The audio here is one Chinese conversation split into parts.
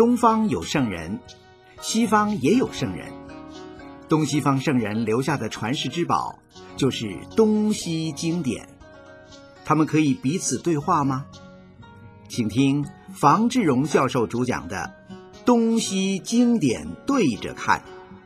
东方有圣人，西方也有圣人。东西方圣人留下的传世之宝，就是东西经典。他们可以彼此对话吗？请听房志荣教授主讲的《东西经典对着看》。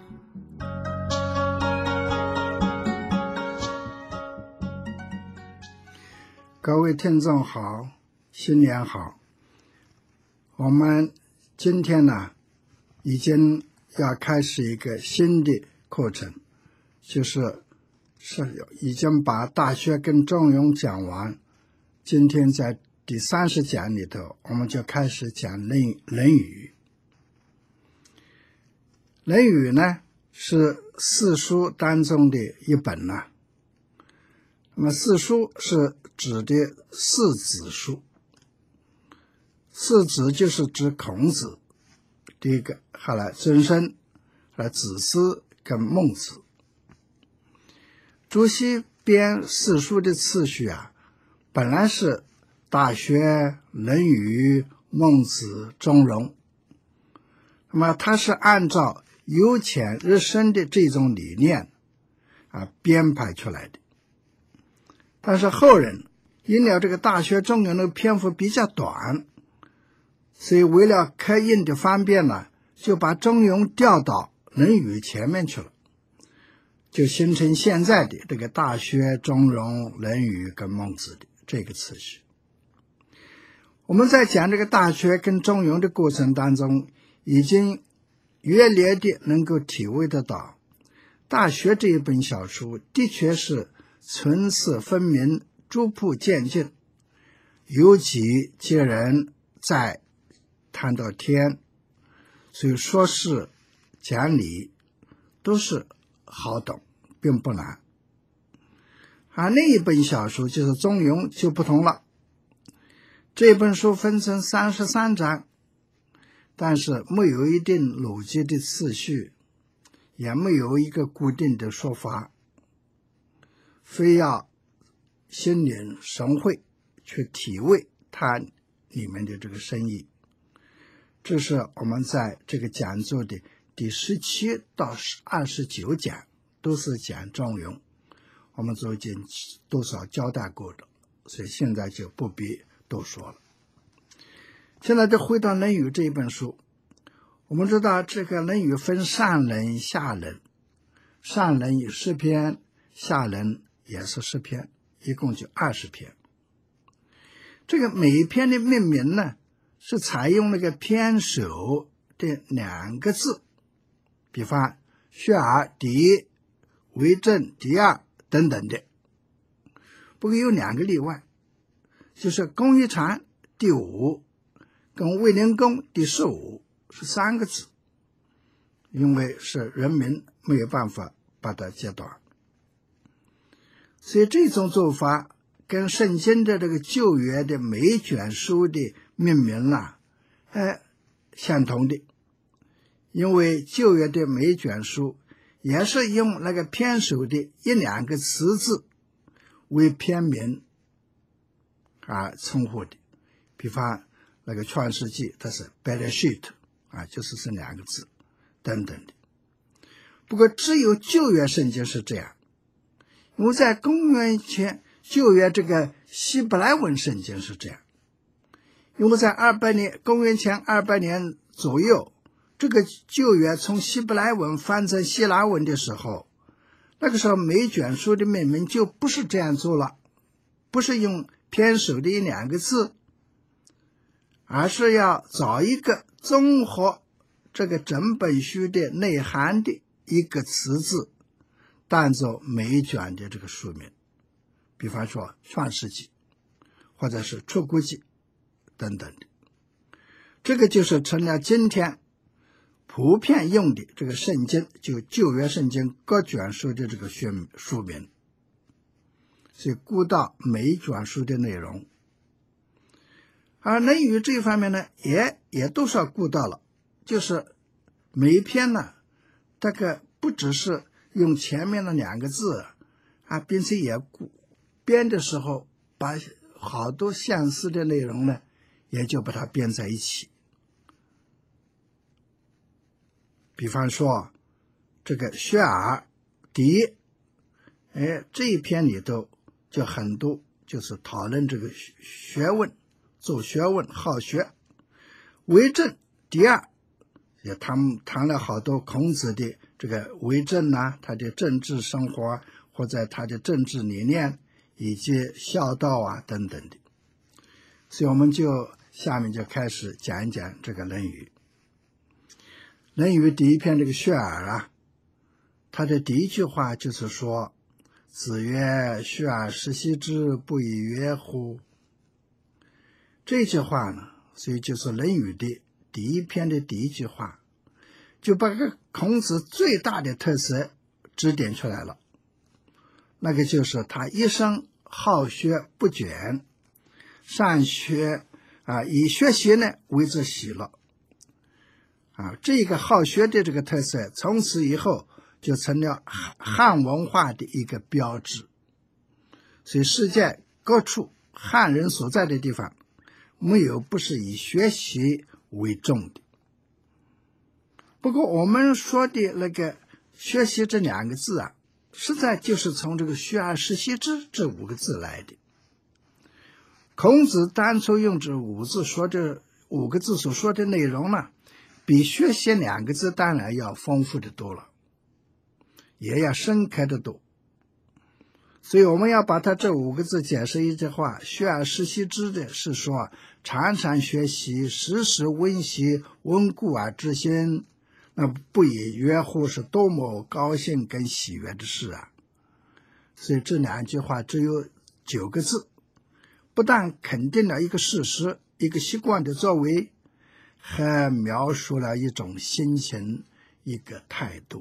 各位听众好，新年好。我们今天呢，已经要开始一个新的课程，就是已经把《大学》跟《中庸》讲完。今天在第30讲里头，我们就开始讲论语。论语呢，是四书当中的一本呢。那么四书是指的四子书，四子就是指孔子，第一个，后来曾参，后来子思跟孟子。朱熹编四书的次序啊，本来是大学、论语、孟子、中庸，那么他是按照由浅入深的这种理念编排出来的。但是后人因了这个大学中庸的篇幅比较短，所以为了刻印的方便呢，就把中庸调到论语前面去了，就形成现在的这个大学、中庸、论语跟孟子的这个次序。我们在讲这个大学跟中庸的过程当中，已经越来的能够体会得到，大学这一本小书的确是层次分明，逐步渐进，由己及人，再谈到天，所以说是讲理都是好懂，并不难。另一本小书就是中庸就不同了，这本书分成33章，但是没有一定逻辑的次序，也没有一个固定的说法，非要心领神会去体味它里面的这个深意。这是我们在这个讲座的第17到29讲都是讲中庸，我们都已经多少交代过的，所以现在就不必多说了。现在就回到论语这一本书，我们知道这个论语分上论下论，上论有10篇，下论也是10篇，一共就20篇。这个每一篇的命名呢，是采用那个篇首的2个字，比方学而第一，为政第二等等的。不过有2个例外，就是公冶长第5跟卫灵公第15是3个字，因为是人名，没有办法把它截断。所以这种做法跟圣经的这个旧约的每一卷书的命名相同的，因为旧约的每一卷书也是用那个篇首的1-2个词字为篇名称呼的，比方那个创世纪它是 Bereshit 就是这2个字等等的。不过只有旧约圣经是这样，因为在公元前旧约这个希伯来文圣经是这样，因为在公元前200年左右，这个旧约从希伯来文翻成希腊文的时候，那个时候每卷书的命名就不是这样做了，不是用篇首的1-2个字，而是要找一个综合这个整本书的内涵的一个词字当作每一卷的这个书名，比方说创世纪或者是出谷记等等的。这个就是成了今天普遍用的这个圣经，就旧约圣经各卷书的这个书名，所以顾到每一卷书的内容。而论语这一方面呢，也都是顾到了，就是每一篇呢，这个不只是用前面的2个字并且也编的时候把好多相似的内容呢，也就把它编在一起。 比方说这个学而第，这一篇里头就很多就是讨论这个学问，做学问，好学。为政第二，也谈了好多孔子的这个为政啊，他的政治生活或者他的政治理念以及孝道啊等等的。所以我们就下面就开始讲一讲这个论语。论语第一篇这个学而啊，他的第一句话就是说，子曰：学而时习之，不亦说乎？这句话呢，所以就是论语的第一篇的第一句话，就把个孔子最大的特色指点出来了。那个就是他一生好学不倦，善学以学习呢为之喜乐。这个好学的这个特色，从此以后就成了汉文化的一个标志。所以世界各处汉人所在的地方，没有不是以学习为重的。不过我们说的那个学习这两个字啊，实在就是从这个学而时习之这5个字来的。孔子当初用这5字说这5个字所说的内容呢，比学习2个字当然要丰富的多了，也要深刻的多。所以我们要把它这5个字解释一句话，学而时习之的是说常常学习，时时温习，温故而知新，那不亦说乎是多么高兴跟喜悦的事啊！所以这2句话只有9个字，不但肯定了一个事实，一个习惯的作为，还描述了一种心情，一个态度。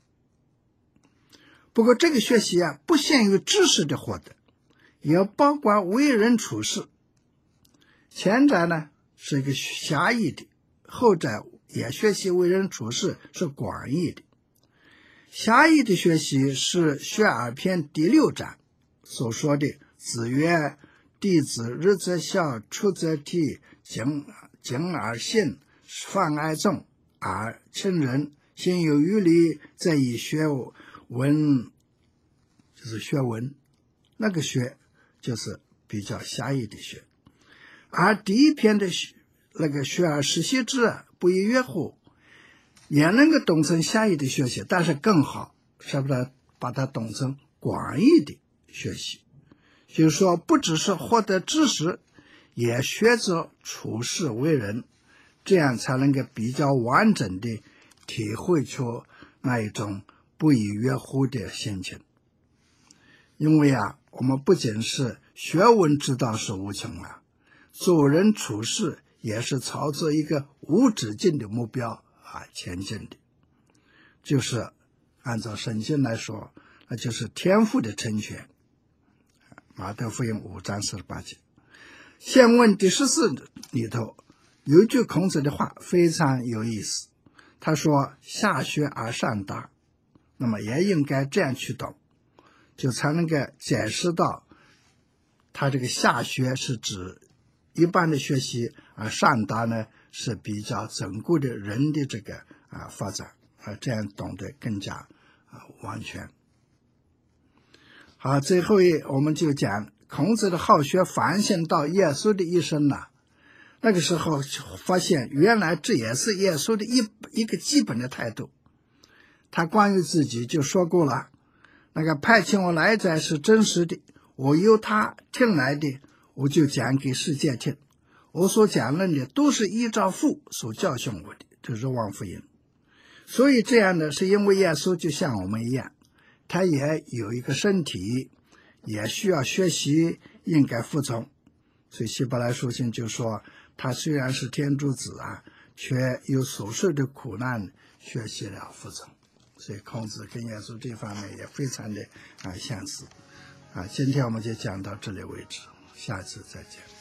不过这个学习啊，不限于知识的获得，也包括为人处事。前者呢是一个狭义的，后者也学习为人处事是广义的。狭义的学习是学而篇第6章所说的，子曰：弟子日则孝，出则悌，敬而信，泛而众，而亲仁，心有余力，则以学文，就是学文。那个学就是比较狭义的学。而第一篇的那个学而时习之，不亦说乎，也能够懂成狭义的学习，但是更好是不是把它懂成广义的学习，就是说不只是获得知识，也学着处事为人，这样才能够比较完整的体会出那一种不亦说乎的心情。因为我们不仅是学问之道是无穷做人处事也是朝着一个无止境的目标前进的。就是按照圣经来说，那就是天父的成全。马太福音5章48节。宪问第14里头有一句孔子的话非常有意思，他说下学而上达，那么也应该这样去懂，就才能够解释到他这个下学是指一般的学习，而上达呢是比较整固的人的这个发展，这样懂得更加完全。好，最后我们就讲孔子的好学反省到耶稣的一生了。那个时候发现原来这也是耶稣的一个基本的态度。他关于自己就说过了，那个派遣我来者是真实的，我由他听来的，我就讲给世界听，我所讲论的都是依照父所教训我的，这是若望福音。所以这样的是因为耶稣就像我们一样，他也有一个身体，也需要学习，应该服从。所以希伯来书信就说，他虽然是天主子却有所受的苦难，学习了服从。所以孔子跟耶稣这方面也非常的相似。今天我们就讲到这里为止，下次再见。